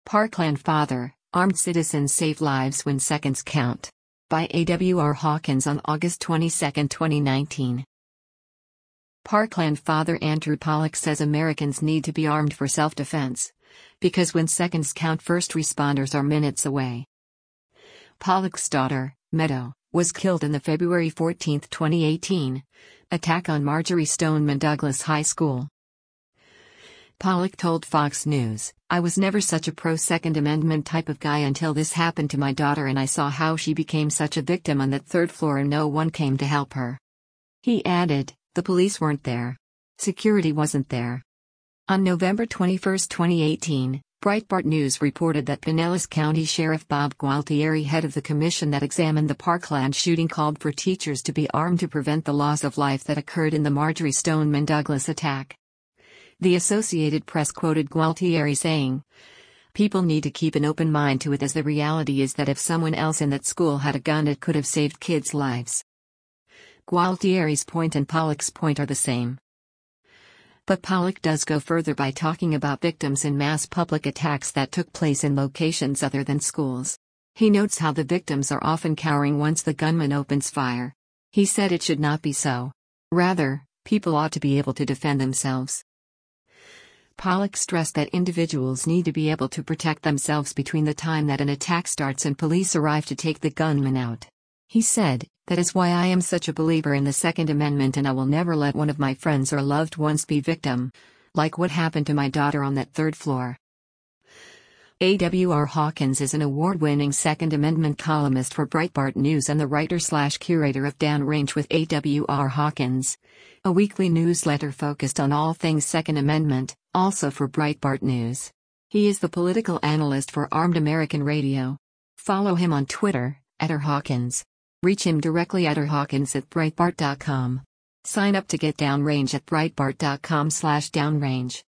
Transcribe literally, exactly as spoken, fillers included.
Parkland father, armed citizens save lives when seconds count. By A W R Hawkins on August twenty-second, twenty nineteen. Parkland father Andrew Pollock says Americans need to be armed for self-defense, because when seconds count, first responders are minutes away. Pollock's daughter, Meadow, was killed in the February fourteenth, twenty eighteen, attack on Marjory Stoneman Douglas High School. Pollock told Fox News, "I was never such a pro-Second Amendment type of guy until this happened to my daughter and I saw how she became such a victim on that third floor and no one came to help her." He added, "The police weren't there. Security wasn't there." On November twenty-first, twenty eighteen, Breitbart News reported that Pinellas County Sheriff Bob Gualtieri, head of the commission that examined the Parkland shooting, called for teachers to be armed to prevent the loss of life that occurred in the Marjory Stoneman Douglas attack. The Associated Press quoted Gualtieri saying, "People need to keep an open mind to it, as the reality is that if someone else in that school had a gun, it could have saved kids' lives." Gualtieri's point and Pollock's point are the same. But Pollock does go further by talking about victims in mass public attacks that took place in locations other than schools. He notes how the victims are often cowering once the gunman opens fire. He said it should not be so. Rather, people ought to be able to defend themselves. Pollock stressed that individuals need to be able to protect themselves between the time that an attack starts and police arrive to take the gunman out. He said, "That is why I am such a believer in the Second Amendment, and I will never let one of my friends or loved ones be victim, like what happened to my daughter on that third floor." A W R Hawkins is an award-winning Second Amendment columnist for Breitbart News and the writer-slash-curator of Downrange with A W R Hawkins, a weekly newsletter focused on all things Second Amendment, also for Breitbart News. He is the political analyst for Armed American Radio. Follow him on Twitter, at R Hawkins. Reach him directly at r hawkins at breitbart dot com. Sign up to get Downrange at breitbart dot com slash downrange.